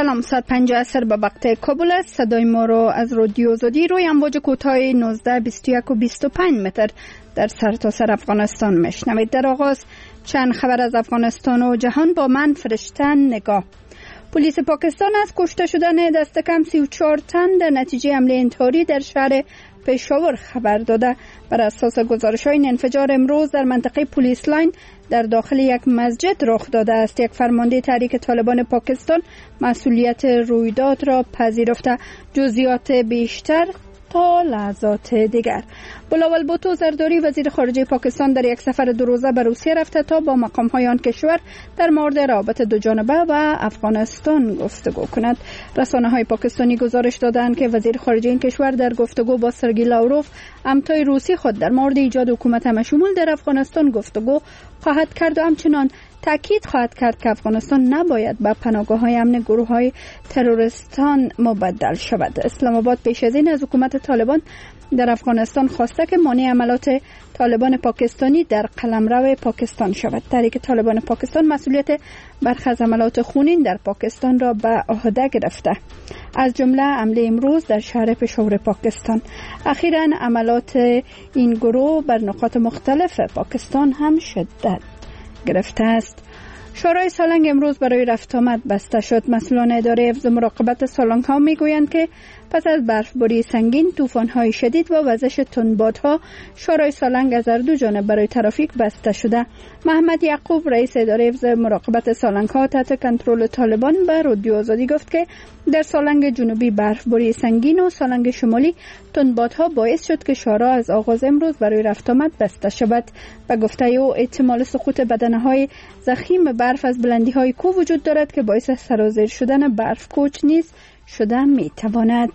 سلام، 150 عصر به وقت کابل است. صدای ما رو از رادیو آزادی روی امواج کوتاه 19 21 و 25 متر در سرتاسر افغانستان میشنوید. در آغاز چند خبر از افغانستان و جهان با من فرشته نگاه. پلیس پاکستان از کشته شدن دست کم 34 تن در نتیجه حمله انتحاری در شهر پشاور خبر داده. بر اساس گزارش‌های این انفجار امروز در منطقه پلیس لاین در داخل یک مسجد رخ داده است. یک فرمانده تحریک طالبان پاکستان مسئولیت رویداد را پذیرفته. جزئیات بیشتر تا لحظات دیگر. بلاول بوتو زرداری وزیر خارجه پاکستان در یک سفر 2 روزه به روسیه رفته تا با مقام‌های آن کشور در مورد روابط دو جانبه و افغانستان گفتگو کند. رسانه‌های پاکستانی گزارش دادند که وزیر خارجه این کشور در گفتگو با سرگئی لاوروف همتای روسی خود در مورد ایجاد حکومت همشمول در افغانستان گفتگو خواهد کرد و همچنان تاکید خواهد کرد که افغانستان نباید به پناهگاه‌های امن گروه‌های تروریستان مبدل شود. اسلام آباد پیش از این از حکومت طالبان در افغانستان خواسته که مانع عملات طالبان پاکستانی در قلمرو پاکستان شود. تحریک طالبان پاکستان مسئولیت برخی از عملات خونین در پاکستان را به عهده گرفته، از جمله حمله امروز در شهر پشاور پاکستان. اخیراً عملات این گروه بر نقاط مختلف پاکستان هم شدت گرفته است. شورای سالنگ امروز برای رفت آمد بسته شد. مسئولان اداره حفظ مراقبت سالنگ ها میگویند که پس از برفباری سنگین، طوفان‌های شدید و وزش تندبادها، شورای سالنگ از هر دو جانب برای ترافیک بسته شده. محمد یعقوب رئیس اداره حفظ مراقبت سالنگ ها تحت کنترل طالبان به رادیو آزادی گفت که در سالنگ جنوبی برفباری سنگین و سالنگ شمالی تندبادها باعث شد که شارع از آغاز امروز برای رفت آمد بسته شود. به گفته او احتمال سقوط بدنه‌های ضخیم برف از بلندی‌های کوه وجود دارد که باعث سرازیر شدن برف کوچ نیز شده میتواند.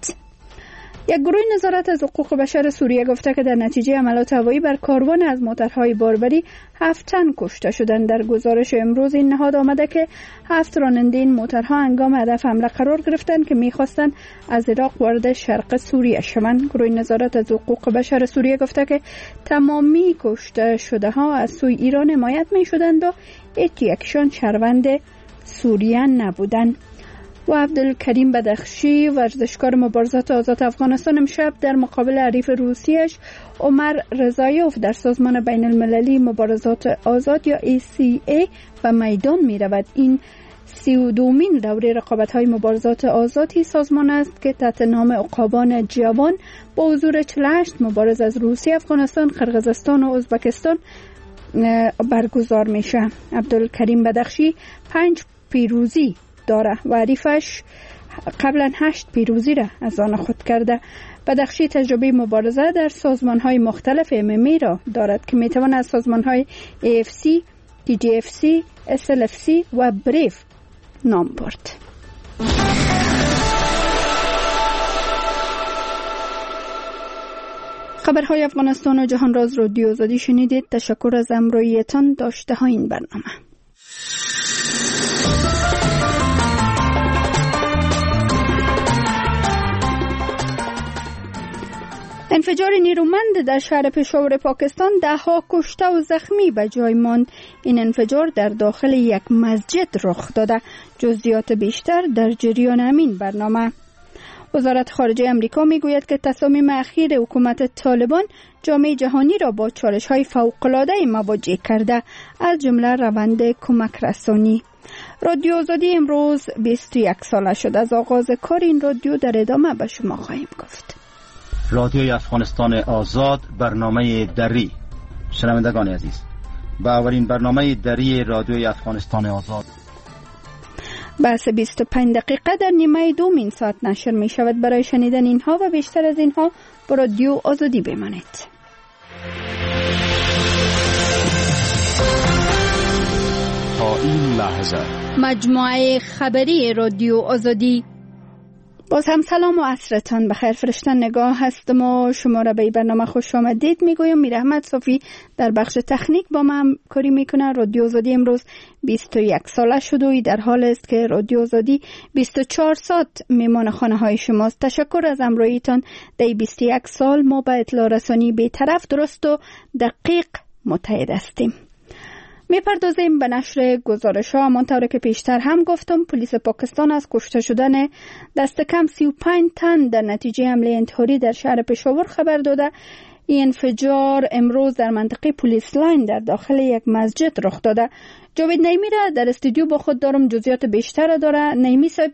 یک گروه نظارت از حقوق بشر سوریه گفته که در نتیجه حملات هوایی بر کاروان از موترهای باربری 7 تن کشته شدند. در گزارش امروز این نهاد آمده که 7 راننده این موترها هنگام هدف حمله قرار گرفتند که میخواستند از عراق وارد شرق سوریه شوند. گروه نظارت از حقوق بشر سوریه گفته که تمامی کشته شده ها از سوی ایران حمایت می شدند و یکیشان شهروند سوریه نبودند. و عبدالکریم بدخشی ورزشکار مبارزات آزاد افغانستان امشب در مقابل حریف روسیش عمر رضایوف در سازمان بین المللی مبارزات آزاد یا ACA به میدان می رود. این 32مین دوره رقابت‌های مبارزات آزادی سازمان است که تحت نام عقابان جوان با حضور 48 مبارز از روسیه، افغانستان، قرقیزستان و ازبکستان برگزار میشه. عبدالکریم بدخشی 5 پیروزی داره و حریفش قبلا 8 پیروزی را از آن خود کرده. بدخشی تجربه مبارزه در سازمان‌های مختلف MMA را دارد که میتواند از سازمان‌های AFC، TGFC، SLFC و بریف نام برد. خبرهای افغانستان و جهان را از رادیو آزادی شنیدید. تشکر از همراهیتان. داشته ها این برنامه. انفجار نیرومند در شهر پشاور پاکستان 10 کشته و زخمی به جای ماند. این انفجار در داخل یک مسجد رخ داده. جزئیات بیشتر در جریان همین برنامه. وزارت خارجه امریکا میگوید که تصامیم اخیر حکومت طالبان جامعه جهانی را با چالش‌های فوق‌العاده مواجه کرده، از جمله روند کمک رسانی. رادیو آزادی امروز 21 ساله شد. از آغاز کار این رادیو در ادامه به شما خواهیم گفت. رادیوی افغانستان آزاد، برنامه دری. شنوندگان عزیز، با اولین برنامه دری رادیوی افغانستان آزاد بحث 25 دقیقه در نیمه دومین ساعت نشر می شود. برای شنیدن اینها و بیشتر از اینها با رادیو آزادی بمانید. تا این لحظه مجموعه خبری رادیو آزادی. باز هم سلام و عصرتان بخیر. فرشته نگاه هستم و شما را به برنامه خوش آمدید میگویم. میر احمد صافی در بخش تکنیک با من همکاری میکنه. رادیو آزادی امروز 21 ساله شد و در حال است که رادیو آزادی 24 ساعت میمان خانه های شماست. تشکر از همراهیتان. در 21 سال ما به اطلاع رسانی بی‌طرف، درست و دقیق متحد هستیم. میپردازیم به نشر گزارش ها. همانطور که پیشتر هم گفتم، پلیس پاکستان از کشته شدن دست کم 35 تن در نتیجه حمله انتحاری در شهر پشاور خبر داده. این انفجار امروز در منطقه پلیس لاین در داخل یک مسجد رخ داده. جاوید نعیمی را در استودیو با خود دارم، جزئیات بیشتر داره. نعیمی صاحب،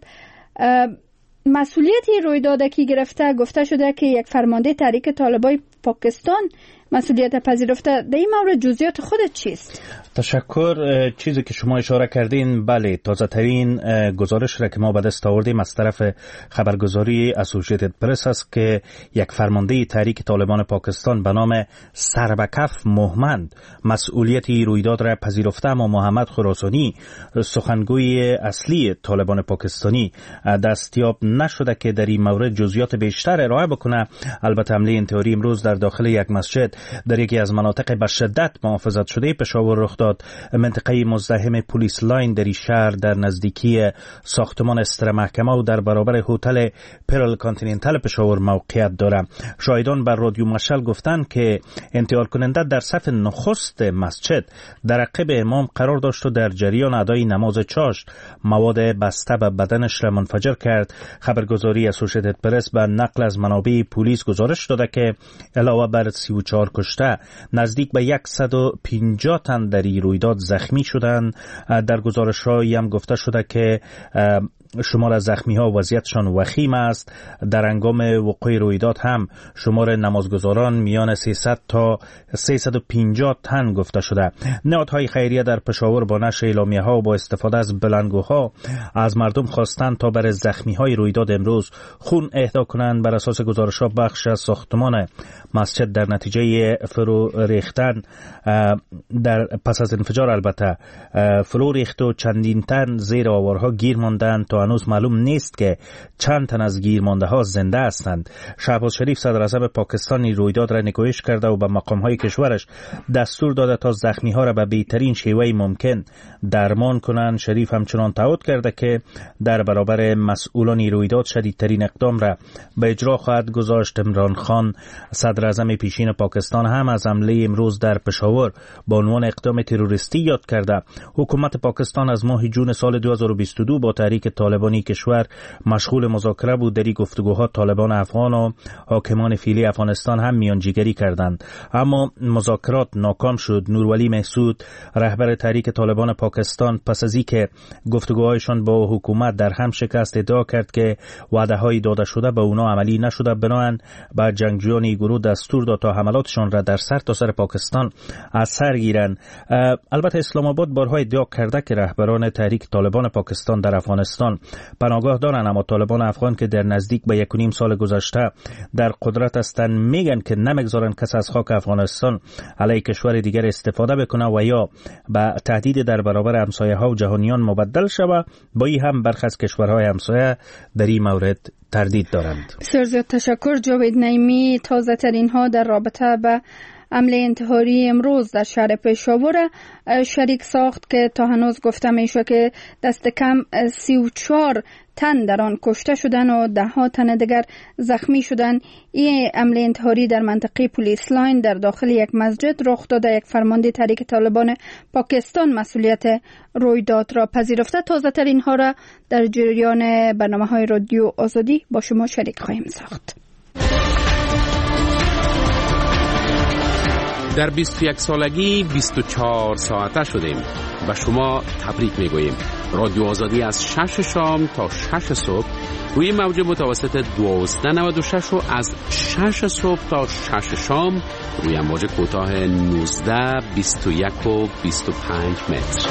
مسئولیتی رویداد که گرفته، گفته شده که یک فرمانده تحریک طالبان پاکستان مسئولیت پذیرفته. در این مورد جزئیات خودت چیست؟ تشکر. چیزی که شما اشاره کردین، بله، تازه ترین گزارش را که ما به دست آوردیم از طرف خبرگزاری اسوسییتد پرس است که یک فرمانده تحریک طالبان پاکستان به نام سربکف مهمند مسئولیتی رویداد را پذیرفته، اما محمد خراسانی، سخنگوی اصلی طالبان پاکستانی، دستیاب نشده که در این مورد جزئیات بیشتر ارائه بکنه. البته حمله انتحاری امروز در داخل یک مسجد در یکی از مناطق به شدت محافظت شده پشاور رخ داد. منطقه مزدحم پلیس لاین در این شهر در نزدیکی ساختمان استر محکمه و در برابر هتل پرل کانتیننتال پشاور موقعیت دارد. شاهدان بر رادیو مشعل گفتند که انتحار کننده در صف نخست مسجد در عقب امام قرار داشت و در جریان ادای نماز چاشت مواد بسته به بدنش را منفجر کرد. خبرگزاری اسوسییتد پرس به نقل از منابع پلیس گزارش داده که علاوه بر 34 کشته، نزدیک به 150 تن در این رویداد زخمی شدند. در گزارش‌هایی هم گفته شده که شمار زخمی‌ها وضعیتشان وخیم است. در هنگام وقوع رویداد هم شمار نمازگزاران میان 300 تا 350 تن گفته شده. نهادهای خیریه در پشاور با نشر اعلامیه‌ها و با استفاده از بلندگوها از مردم خواستند تا برای زخمی‌های رویداد امروز خون اهدا کنند. بر اساس گزارش‌ها بخش از ساختمان مسجد در نتیجه فرو ریختن در پس از انفجار البته فرو ریخت و چندین تن زیر آوارها گیر ماندند. تا هنوز معلوم نیست که چند تن از گیرمانده ها زنده هستند. شهباز شریف صدر اعظم پاکستان رویداد را نکوهش کرده و به مقام های کشورش دستور داده تا زخمی ها را به بهترین شیوه ممکن درمان کنند. شریف همچنان تعهد کرده که در برابر مسئولان رویداد شدیدترین اقدام را به اجرا خواهد گذاشت. عمران خان صدر اعظم پیشین پاکستان هم از حمله امروز در پشاور با عنوان اقدام تروریستی یاد کرده. حکومت پاکستان از ماه جون سال 2022 با تحریک طالبانی کشور مشغول مذاکره بود. در این گفتگوها طالبان افغان و حاکمان فعلی افغانستان هم میانجیگری کردند، اما مذاکرات ناکام شد. نورولی محسود رهبر تحریک طالبان پاکستان پس از اینکه گفتگوهایشان با حکومت در هم شکست ادعا کرد که وعده‌های داده شده به اونا عملی نشده، بنابراین به جنگجویان این گروه دستور داد تا حملاتشان را در سرتاسر پاکستان از سر گیرند. البته اسلام آباد بارها ادعا کرده که رهبران تحریک طالبان پاکستان در افغانستان پناهگاه دارند، اما طالبان افغان که در نزدیک به 1.5 سال گذشته در قدرت هستند میگن که نمیگذارن کس از خاک افغانستان علیه کشور دیگر استفاده بکنه و یا به تهدید در برابر همسایه ها و جهانیان مبدل شود. با این هم برخی از کشورهای همسایه در این مورد تردید دارند. بسیار زیاد تشکر جاوید نعیمی. تازه ترین ها در رابطه به حمله انتحاری امروز در شهر پشاور شریک ساخت که تا هنوز گفته میشه که دست کم 34 تن در آن کشته شدن و 10 تن دیگر زخمی شدن. این حمله انتحاری در منطقه پلیس لاین در داخل یک مسجد رخ داده. یک فرمانده تحریک طالبان پاکستان مسئولیت رویداد را پذیرفته. تازه ترین ها را در جریان برنامه‌های رادیو آزادی با شما شریک خواهیم ساخت. در 21 سالگی 24 ساعته شدیم. به شما تبریک میگوییم. رادیو آزادی از 6 شام تا 6 صبح روی موج متوسط 1296 و از 6 صبح تا 6 شام روی موج کوتاه 19 21 و 25 متر.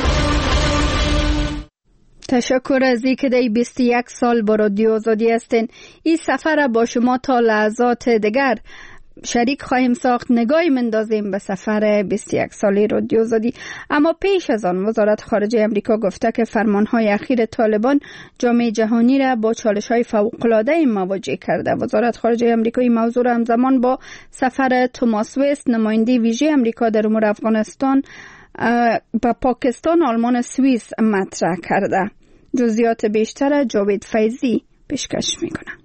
تشکر از اینکه در 21 سال با رادیو آزادی هستین. این سفر با شما تا لحظات دیگر شریک خواهیم ساخت. نگاهی مندازیم به سفر 21 ساله رادیو آزادی. اما پیش از آن وزارت خارجه امریکا گفته که فرمانهای اخیر طالبان جامعه جهانی را با چالش‌های فوق‌العاده مواجه کرده. وزارت خارجه امریکا این موضوع را همزمان با سفر توماس وست نماینده ویژه امریکا در امور افغانستان به پاکستان، آلمان، سوئیس مطرح کرده. جزئیات بیشتر جاوید فیضی پیشکش میکنه.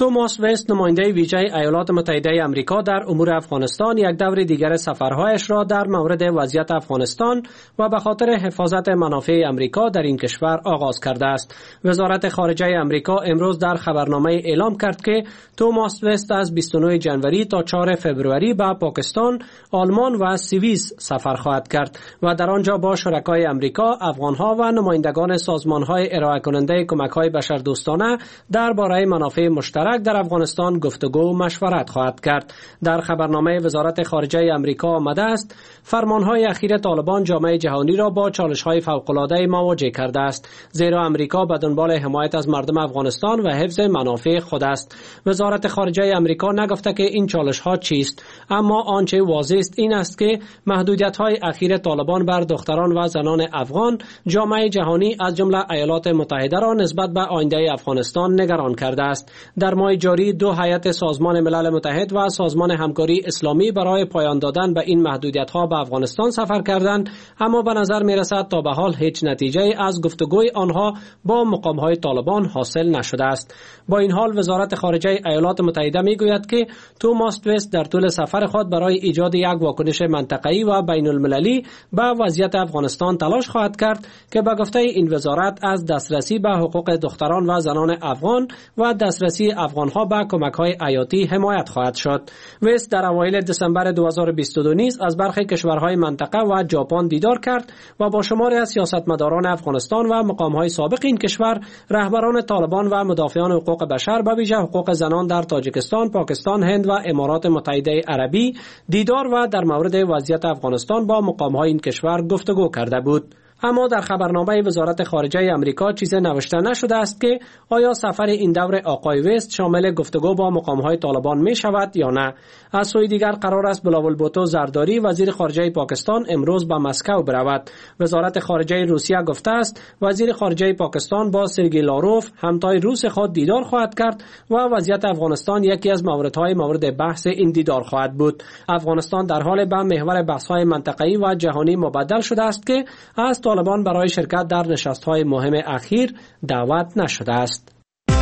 توماس وست نماینده ویژه ایالات متحده آمریکا در امور افغانستان یک دور دیگر سفرهایش را در مورد وضعیت افغانستان و به خاطر حفاظت منافع آمریکا در این کشور آغاز کرده است. وزارت خارجه آمریکا امروز در خبرنامه اعلام کرد که توماس وست از 29 جنوری تا 4 فوریه به پاکستان، آلمان و سوئیس سفر خواهد کرد و در آنجا با شرکای آمریکا، افغانها و نمایندگان سازمان‌های ارائه کننده کمک‌های بشردوستانه درباره منافع مشترک در افغانستان گفتگو و مشورت خواهد کرد. در خبرنامه وزارت خارجه آمریکا آمده است فرمان‌های اخیر طالبان جامعه جهانی را با چالش‌های فوق‌العاده مواجه کرده است، زیرا آمریکا به دنبال حمایت از مردم افغانستان و حفظ منافع خود است. وزارت خارجه آمریکا نگفته که این چالش‌ها چیست، اما آنچه واضح است این است که محدودیت‌های اخیر طالبان بر دختران و زنان افغان جامعه جهانی از جمله ایالات متحده را نسبت به آینده افغانستان نگران کرده است. در ماه جاری 2 هیئت سازمان ملل متحد و سازمان همکاری اسلامی برای پایان دادن به این محدودیت‌ها به افغانستان سفر کردند، اما به نظر می‌رسد تا به حال هیچ نتیجه از گفتگوی آنها با مقام‌های طالبان حاصل نشده است. با این حال وزارت خارجه ایالات متحده می‌گوید که توماس وست در طول سفر خود برای ایجاد یک واکنش منطقه‌ای و بین‌المللی به وضعیت افغانستان تلاش خواهد کرد که به گفته این وزارت از دسترسی به حقوق دختران و زنان افغان و دسترسی افغان‌ها به کمک‌های حیاتی حمایت خواهد شد. وست در اوایل دسامبر 2022 نیز از برخی کشورهای منطقه و ژاپن دیدار کرد و با شماری از سیاستمداران افغانستان و مقام‌های سابق این کشور، رهبران طالبان و مدافعان حقوق بشر به ویژه حقوق زنان در تاجیکستان، پاکستان، هند و امارات متحده عربی دیدار و در مورد وضعیت افغانستان با مقام‌های این کشور گفتگو کرده بود. اما در خبرنامه وزارت خارجه آمریکا چیزی نوشته نشده است که آیا سفر این دور آقای وست شامل گفتگو با مقام‌های طالبان می شود یا نه. از سوی دیگر قرار است بلاول بوتو زرداری وزیر خارجه پاکستان امروز به مسکو برود. وزارت خارجه روسیه گفته است وزیر خارجه پاکستان با سرگئی لاروف همتای روس خود دیدار خواهد کرد و وضعیت افغانستان یکی از موردهای مورد بحث این دیدار خواهد بود. افغانستان در حال به محور بحث‌های منطقه‌ای و جهانی مبدل شده است که از طالبان برای شرکت در نشست‌های مهم اخیر دعوت نشده است.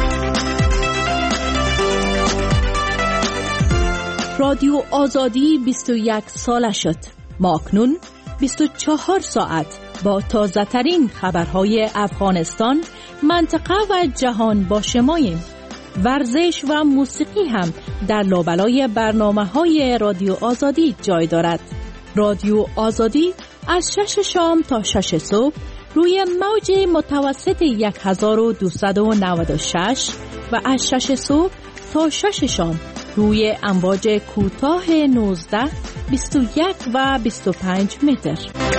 رادیو آزادی 21 ساله شد. ما اکنون 24 ساعت با تازه ترین خبرهای افغانستان، منطقه و جهان با شماییم. ورزش و موسیقی هم در لابلای برنامه‌های رادیو آزادی جای دارد. رادیو آزادی از 6 شام تا 6 صبح روی موج متوسط 1296 و از 6 صبح تا 6 شام روی امواج کوتاه 19، 21 و 25 متر.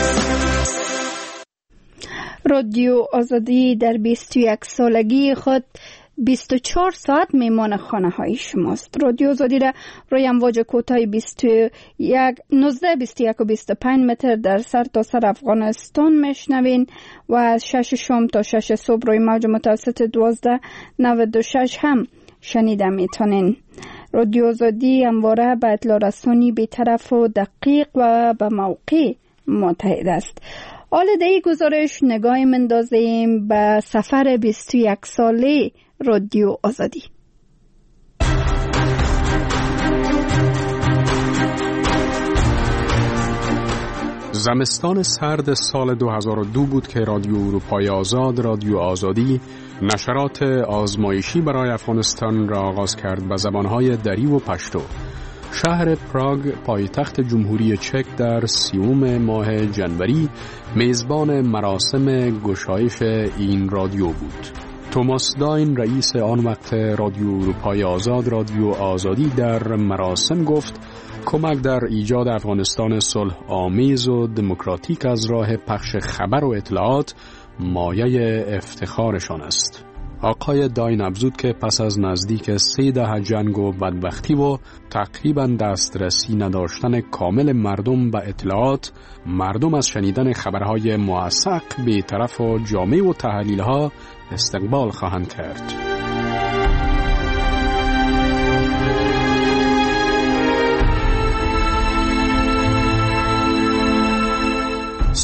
رادیو آزادی در 21 سالگی خود 24 ساعت میمان خانه های شماست. رادیو آزادی را روی امواج کوتاه 19، 21 و 25 متر در سرتاسر افغانستان میشنوین و از 6 شام تا 6 صبح روی موج متوسط 1296 هم شنیده میتونین. رادیو آزادی همواره به اطلاع رسانی بی‌طرف و دقیق و به موقع متحد است. حال در این گزارش نگاهی مندازیم به سفر 21 ساله رادیو آزادی. زمستان سرد سال 2002 بود که رادیو اروپای آزاد، رادیو آزادی، نشرات آزمایشی برای افغانستان را آغاز کرد به زبانهای دری و پشتو. شهر پراگ، پایتخت جمهوری چک، در 30 ماه جنوری میزبان مراسم گشایش این رادیو بود. توماس داین، رئیس آن وقت رادیو اروپای آزاد، رادیو آزادی، در مراسم گفت کمک در ایجاد افغانستان صلح آمیز و دموکراتیک از راه پخش خبر و اطلاعات مایه افتخارشان است. آقای داین افزود که پس از نزدیک 3 دهه جنگ و بدبختی و تقریباً دسترسی نداشتن کامل مردم به اطلاعات، مردم از شنیدن خبرهای موثق، بی‌طرف و جامع و تحلیل‌ها استقبال خواهند کرد.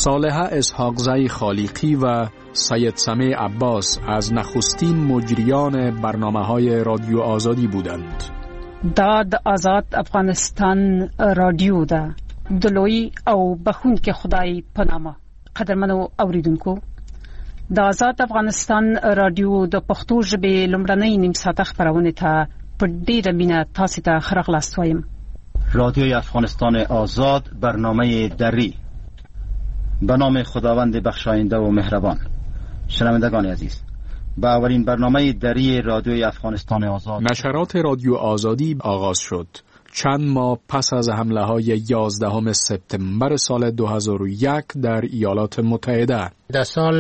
صالحه اسحاقزی خالقی و سید سمیع عباس از نخستین مجریان برنامه‌های رادیو آزادی بودند. داد آزاد افغانستان رادیو ده دلوی او بخون که خدای پنامه. قدرمنو اوریدونکو، د آزاد افغانستان رادیو د پښتو ژبې لومړنۍ نیم ساعته خپرونه ته په ډیره مینه تاسو ته ښه راغلاست وایم. رادیوی افغانستان آزاد، برنامه دری. به نام خداوند بخشاینده و مهربان. شنوندگان عزیز، با اولین برنامه دری رادیوی افغانستان آزاد، نشرات رادیو آزادی آغاز شد. چند ماه پس از حمله های 11 سپتامبر سال 2001 در ایالات متحده. در سال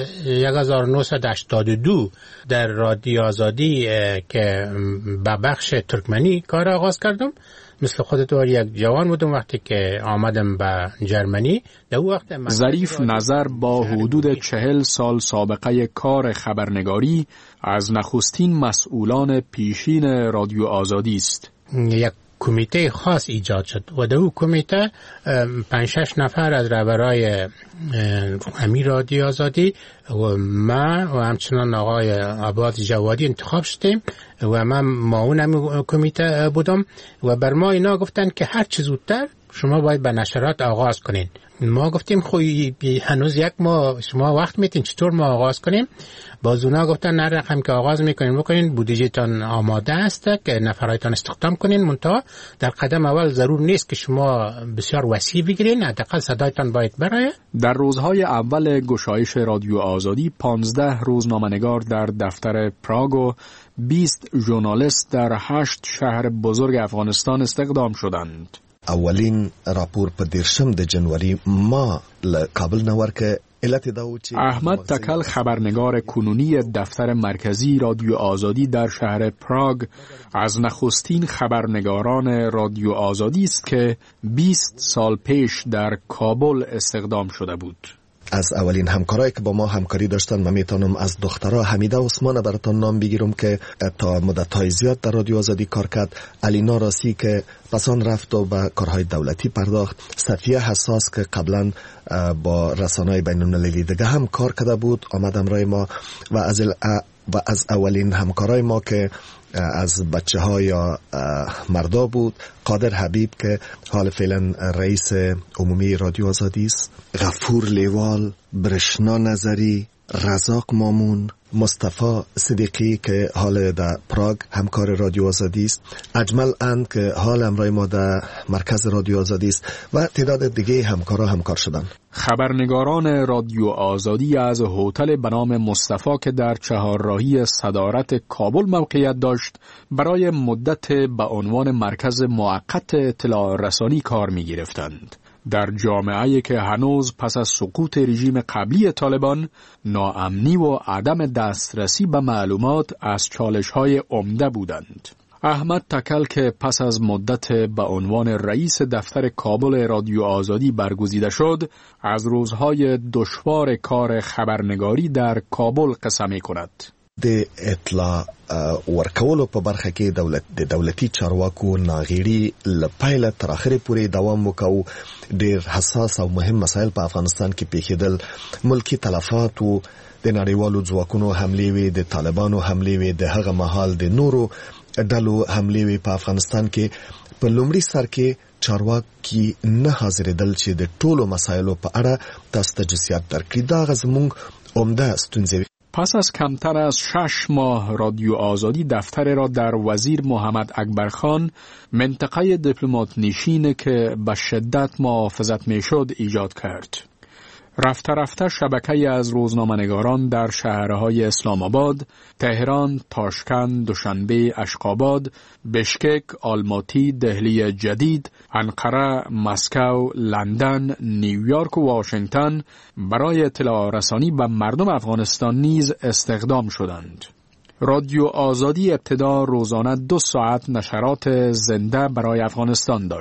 1982 در رادیو آزادی که به بخش ترکمنی کار آغاز کردم. مثل خودتون یک جوان بودم وقتی که آمدم به جرمنی. در وقت ظریف نظر با حدود 40 سال سابقه کار خبرنگاری از نخستین مسئولان پیشین رادیو آزادی است. یک کمیته خاص ایجاد شد و در اون کمیته 5-6 نفر از رهبرای امیر رادیو آزادی و من و همچنان آقای عباد جوادی انتخاب شدیم و من معاون کمیته بودم و بر ما اینا گفتن که هر چه زودتر شما باید به نشرات آغاز کنین. ما گفتیم خوی هنوز یک ماه شما وقت میتین، چطور ما آغاز کنیم؟ باز اونا گفتن نه رقم که آغاز میکنین بکنین، بودجهتان آماده است که نفرایتان استخدام کنین، منتها در قدم اول ضرور نیست که شما بسیار وسیع بگیرین، حداقل صدایتان باید برای. در روزهای اول گشایش رادیو آزادی 15 روزنامه‌نگار در دفتر پراگ و 20 ژورنالیست در 8 شهر بزرگ افغانستان استخدام شدند. اولین راپور په 10 جنوری ما کابل نور که احمد تکل خبرنگار کنونی دفتر مرکزی رادیو آزادی در شهر پراگ از نخستین خبرنگاران رادیو آزادی است که 20 سال پیش در کابل استخدام شده بود. از اولین همکارایی که با ما همکاری داشتن من میتونم از دخترها حمیده عثمان براتون نام بگیرم که تا مدت‌های زیاد در رادیو آزادی کار کرد، علینا راسی که پسان رفت و به کارهای دولتی پرداخت، صفیه حساس که قبلا با رسانه‌های بین‌المللی دیگه هم کار کرده بود آمد همراه ما و از اولین همکارای ما که از بچه ها یا مردا بود قادر حبیب که حال فعلا رئیس عمومی رادیو آزادی است، غفور لیوال، برشنا نظری، رزاق مامون، مصطفی صدیقی که حال در پراگ همکار رادیو آزادی است، اجمل اند که حال همراه ما در مرکز رادیو آزادی است و تعداد دیگه همکارا همکار شدن. خبرنگاران رادیو آزادی از هتل به نام مصطفی که در چهارراهی صدارت کابل موقعیت داشت برای مدت به عنوان مرکز موقت اطلاع رسانی کار می گرفتند. در جامعه‌ای که هنوز پس از سقوط رژیم قبلی طالبان ناامنی و عدم دسترسی به معلومات از چالش‌های عمده بودند. احمد تکل که پس از مدت به عنوان رئیس دفتر کابل رادیو آزادی برگزیده شد، از روزهای دشوار کار خبرنگاری در کابل قصه می‌کند. د اطلاع ورکولو په برخه کې دولتي چارواکو ناغېړي له پیله تر اخره پورې دوام وکاو. ډېر حساس او مهم مسایل په افغانستان کې پیښېدل. ملکی تلفات او د نړیوالو ځواکونو حملې وې، د طالبانو حملې وې، د هغه مهال د نورو ډلو حملې وې په افغانستان کې. په لومړي سر کې چارواکي نه حاضرېدل چې د ټولو مسایلو په اړه تاسو ته جزئیات درکړي. دا زموږ عمده ستونزې. پس از کمتر از 6 ماه رادیو آزادی دفتر را در وزیر محمد اکبرخان، منطقه دیپلمات نشین که به شدت محافظت میشد ایجاد کرد. رفته رفته شبکه‌ای از روزنامه‌نگاران در شهرهای اسلام آباد، تهران، تاشکند، دوشنبه، اشقاباد، بشکک، آلماتی، دهلی جدید، انقره، مسکو، لندن، نیویورک و واشنگتن برای اطلاع رسانی به مردم افغانستان نیز استخدام شدند. رادیو آزادی ابتدا روزانه 2 ساعت نشرات زنده برای افغانستان داشت.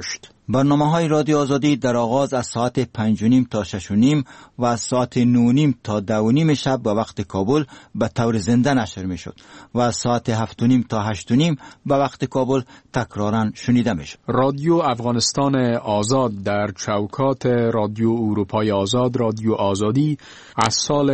برنامه‌های رادیو آزادی در آغاز از ساعت 5:30 تا 6:30 و از ساعت 9:30 تا 10:30 شب به وقت کابل به طور زنده نشر می‌شد و از ساعت 7:30 تا 8:30 به وقت کابل تکراراً شنیده می‌شد. رادیو افغانستان آزاد در چوکات رادیو اروپای آزاد، رادیو آزادی از سال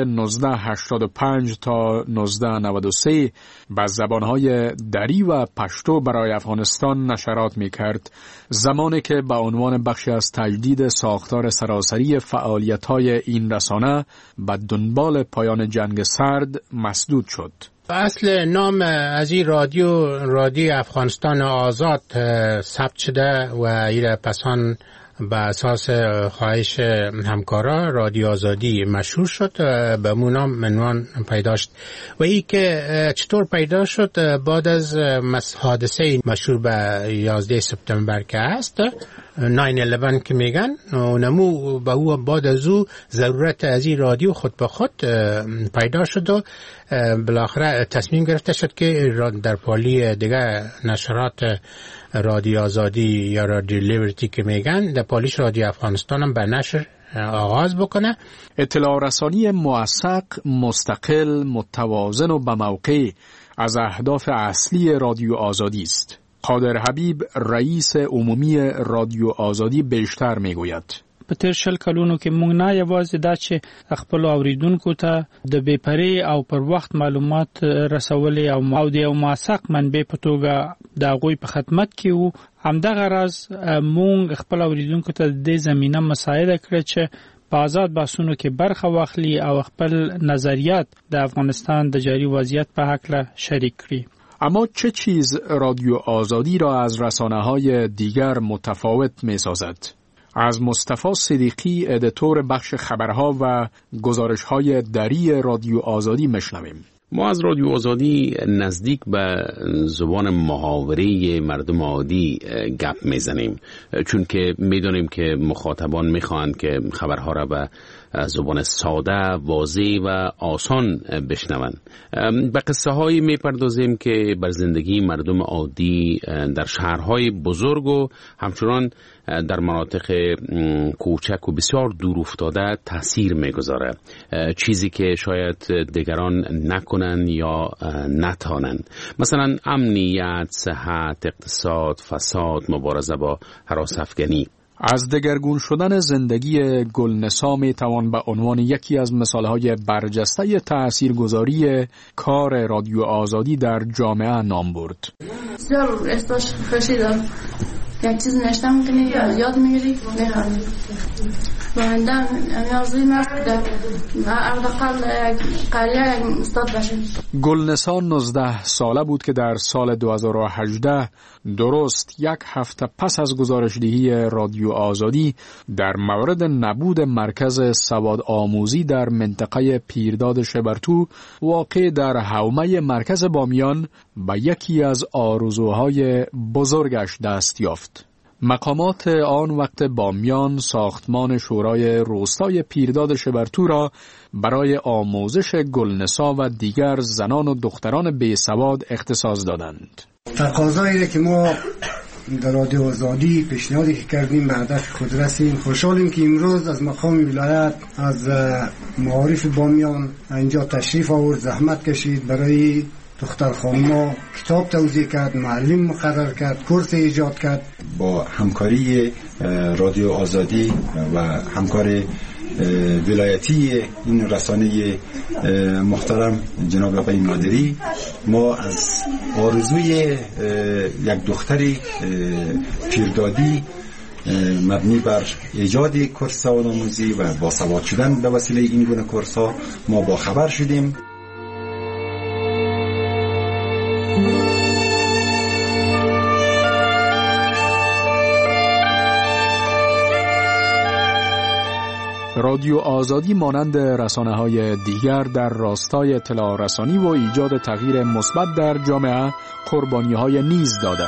1985 تا 1993 به زبان‌های دری و پشتو برای افغانستان نشرات می‌کرد، زمانی که به عنوان بخشی از تجدید ساختار سراسری فعالیت‌های این رسانه به دنبال پایان جنگ سرد مسدود شد. اصل نام از این رادیو افغانستان آزاد ثبت شده و این پسان به اساس خواهش همکارا رادیو آزادی مشهور شد، به نام عنوان پیدا شد. و این که چطور پیدا شد بعد از حادثه مشهور به 11 سپتامبر که هست 9/11 که میگن، نمو به او بعد از او ضرورت از این رادیو خود به خود پیدا شد و بالاخره تصمیم گرفته شد که در پالی دیگه نشرات رادیو آزادی یا رادیو لیبرتی که میگن در پالیش رادیو افغانستان هم به نشر آغاز بکنه. اطلاع رسانی موثق، مستقل، متوازن و به موقع از اهداف اصلی رادیو آزادی است. قادر حبیب رئیس عمومی رادیو آزادی بیشتر میگوید. په تیر 40 کلونو کې موږ نه یوازې دا چې خپل اوریدونکو ته د بېپرې او پر وخت معلومات رسولې او د یو موثق منبع په توګه د هغوی په خدمت کې وو، همدغه راز موږ خپل اوریدونکو ته د دې زمینه مساعده کړې چې په آزاد بحثونو کې برخه واخلي او خپل نظریات د افغانستان د جاری وضعیت په هکله شریک کړي. اما چه چیز رادیو آزادی را از رسانه‌های دیگر متفاوت می‌سازد؟ از مصطفی صدیقی، ادیتور بخش خبرها و گزارش‌های دری رادیو آزادی میشنویم. ما از رادیو آزادی نزدیک به زبان محاوره مردم عادی گپ میزنیم، چون که میدونیم که مخاطبان میخواهند که خبرها را به زبان ساده، واضح و آسان بشنوند. به قصه هایی میپردازیم که بر زندگی مردم عادی در شهرهای بزرگ و همچنان در مناطق کوچک و بسیار دور افتاده تاثیر میگذاره، چیزی که شاید دیگران نکنن یا نتانند، مثلا امنیت، صحت، اقتصاد، فساد، مبارزه با هراس افکنی. از دگرگون شدن زندگی گلنسا می توان به عنوان یکی از مثالهای برجسته تاثیرگذاری کار رادیو آزادی در جامعه نام برد. بسیار استاش خشیدم، یک چیز نشتم کنی یاد میگیری میخوانی و هندم آرزوی من در اردقال قریه یک استاد باشیم. گلنسا 19 ساله بود که در سال 2018 درست یک هفته پس از گزارشدهی رادیو آزادی در مورد نبود مرکز سواد آموزی در منطقه پیرداد شبرتو واقع در حومه مرکز بامیان به یکی از آرزوهای بزرگش دست یافت. مقامات آن وقت بامیان ساختمان شورای روستای پیرداد شبرتو را برای آموزش گلنسا و دیگر زنان و دختران بیسواد اختصاص دادند. تقاضایی که ما در رادیو آزادی پیشنهادی که کردیم به هدف خود رسیم. خوشحالیم که امروز از مقام ولایت از معارف بامیان اینجا تشریف آورد، زحمت کشید برای دختر خانم‌ها، کتاب توزیع کرد، معلم مقرر کرد، کورس ایجاد کرد. با همکاری رادیو آزادی و همکار ولایتی این رسانه محترم جناب آقای نادری، ما از آرزوی یک دختری پیردادی مبنی بر ایجاد کورس سوادآموزی و باسواد شدن به وسیله این گونه کورس‌ها ما با خبر شدیم. رادیو آزادی مانند رسانه‌های دیگر در راستای اطلاع رسانی و ایجاد تغییر مثبت در جامعه قربانی‌های نیز داده.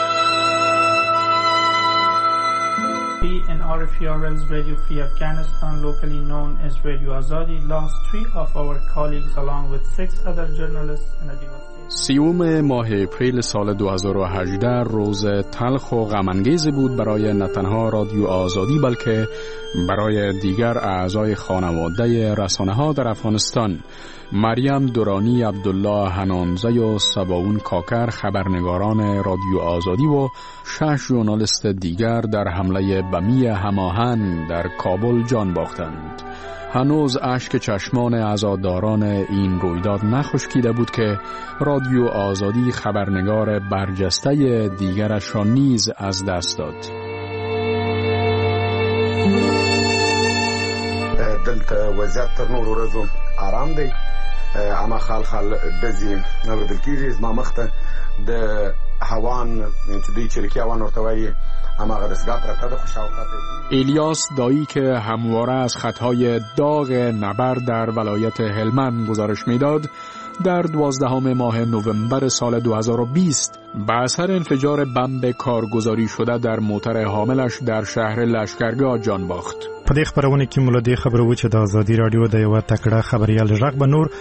RFERL's Radio Free Afghanistan, locally known as Radio Azadi, lost 3 of our colleagues along with 6 other journalists in a devastation. 30 ماه اپریل سال 2018 روز تلخ و غم‌انگیزی بود برای نه تنها رادیو آزادی بلکه برای دیگر اعضای خانواده رسانه‌ها در افغانستان. مریم دورانی، عبدالله حنانزی و سباون کاکر خبرنگاران رادیو آزادی و 6 ژورنالیست دیگر در حمله بمی هماهنگ در کابل جان باختند. هنوز اشک چشمان عزاداران این رویداد نخشکیده بود که رادیو آزادی خبرنگار برجسته دیگرش را نیز از دست داد. دلته وضعیت تر نور ورځو آرام دی، اما خال دزي نه بدل کیږي. زما مخته د هوان چې دوی چریکي هوان ورته وایي اما دستگاه پرته د خوشاوقت. الیاس دایی که همواره از خطهای داغ نبرد در ولایت هلمند گزارش میداد، در 12 ماه نوامبر سال 2020 به اثر انفجار بمب کارگزاری شده در موتر حاملش در شهر لشکرگاه جان باخت. په دې خبرونه کې موږ د خبرو چې د آزادي رادیو د یو تکړه خبريال ژغ بنور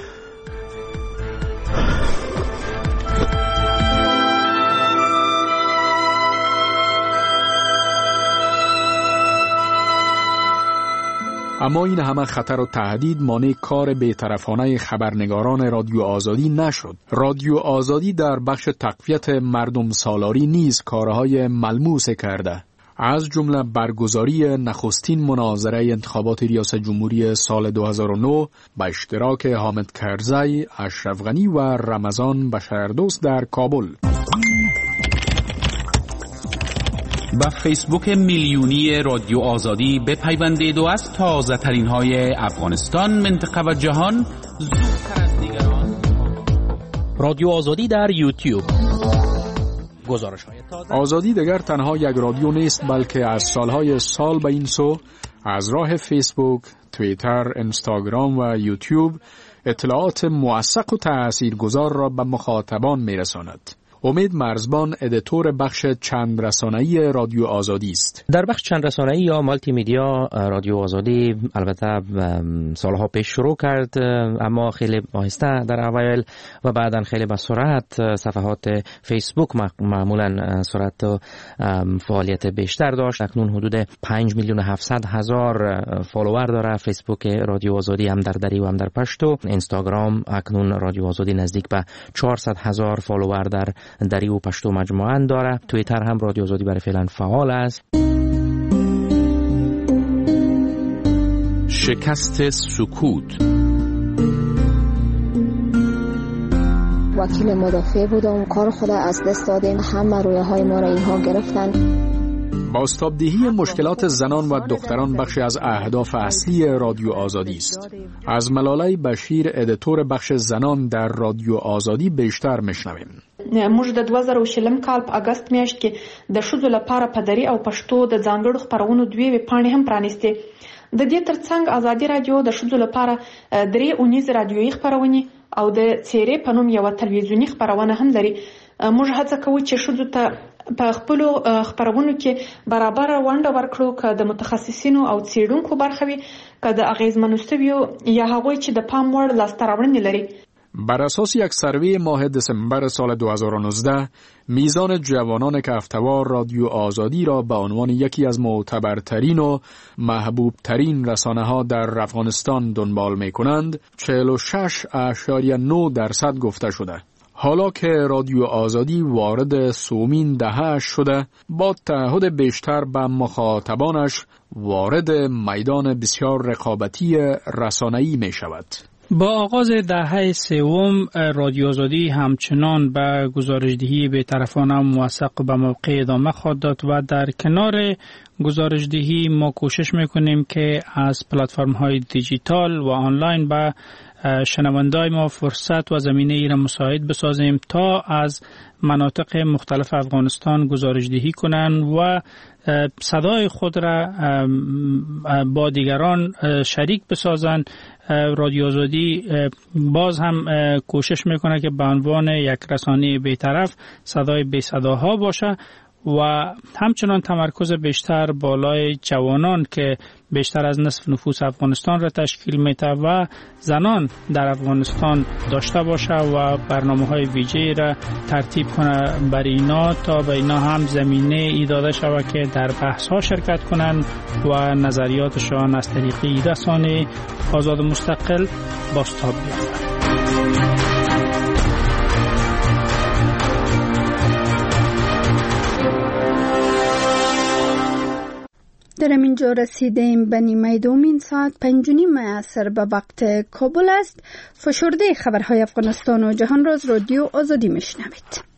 اما این همه خطر و تهدید مانع کار بی‌طرفانه خبرنگاران رادیو آزادی نشد. رادیو آزادی در بخش تقویت مردم سالاری نیز کارهای ملموس کرده، از جمله برگزاری نخستین مناظره انتخابات ریاست جمهوری سال 2009 با اشتراک حامد کرزی، اشرف غنی و رمضان بشردوست در کابل. با فیسبوک میلیونی رادیو آزادی بپیوندید و از تازه ترین های افغانستان، منطقه و جهان زودتر از دیگران. رادیو آزادی در یوتیوب. گزارش های تازه. آزادی دیگر تنها یک رادیو نیست بلکه از سالهای سال به این سو از راه فیسبوک، توییتر، اینستاگرام و یوتیوب اطلاعات موثق و تاثیرگذار را به مخاطبان میرساند. امید مرزبان ادیتور بخش چند رسانه‌ای رادیو آزادی است. در بخش چند رسانه‌ای یا مالتی میدیا رادیو آزادی البته سالها پیش شروع کرد، اما خیلی آهسته در اوایل و بعداً خیلی با سرعت. صفحات فیسبوک معمولاً سرعت و فعالیت بیشتر داشت. اکنون حدود 5,700,000 فالوور داره فیسبوک رادیو آزادی، هم در دری و هم در پشتو. اینستاگرام اکنون رادیو آزادی نزدیک به 400,000 فالوور در دری و پشتو مجموعاً داره. توییتر هم رادیو آزادی برای فعلا فعال است. شکست سکوت. وکیل مدافع بودم، کار خود از دست دادیم، همه رویاهای ما را اینها گرفتن. بازتابدهی مشکلات زنان و دختران بخشی از اهداف اصلی رادیو آزادی است. از ملاله بشیر ادیتور بخش زنان در رادیو آزادی بیشتر میشنویم. موږ د 2020 کال په اگست میاشت کې د ښځو لپاره په دری او پښتو د ځانګړو خبرونو دوی پاڼې هم پرانیستې. د دې ترڅنګ آزادي رادیو د ښځو لپاره درې اونیز رادیويي خبرونه او د څیرې په نوم یو تلویزیونی خبرونه هم لري. موږ هڅه کوو چې ښځو ته په خپل خبرونو کې برابر ونډه ورکړو، که د متخصصینو او څیړونکو برخه وي، که د اغیزمنو سویو یا هغوی چې د پام وړ لاسته راوړنې لري. بر اساس یک سروی ماه دسامبر سال 2019 میزان جوانان کفتوار رادیو آزادی را به عنوان یکی از معتبرترین و محبوبترین رسانه‌ها در افغانستان دنبال می‌کنند 46.9% گفته شده. حالا که رادیو آزادی وارد سومین دهه شده، با تعهد بیشتر به مخاطبانش وارد میدان بسیار رقابتی رسانه‌ای می شود. با آغاز دهه سوم رادیو آزادی همچنان به گزارشدهی بی‌طرفانه و موثق به موقع ادامه خواهد داد و در کنار گزارشدهی ما کوشش میکنیم که از پلتفرم‌های دیجیتال و آنلاین به شنوندای ما فرصت و زمینه ای را مساعد بسازیم تا از مناطق مختلف افغانستان گزارشدهی کنند و صدای خود را با دیگران شریک بسازند. رادیو آزادی باز هم کوشش میکنه که به عنوان یک رسانه بی‌طرف صدای بی صداها باشه و همچنان تمرکز بیشتر بالای جوانان که بیشتر از نصف نفوس افغانستان را تشکیل میده و زنان در افغانستان داشته باشه و برنامه‌های ویژه‌ای را ترتیب کنه بر اینا تا به اینا هم زمینه ای داده شود که در بحث‌ها شرکت کنند و نظریاتشان از طریق رسانه آزاد مستقل بازتاب بیاورد. در اینجا رسیدیم به نیمه دومین ساعت 5:30 عصر به وقت کابل است. فشرده خبرهای افغانستان و جهان را از رادیو آزادی میشنوید.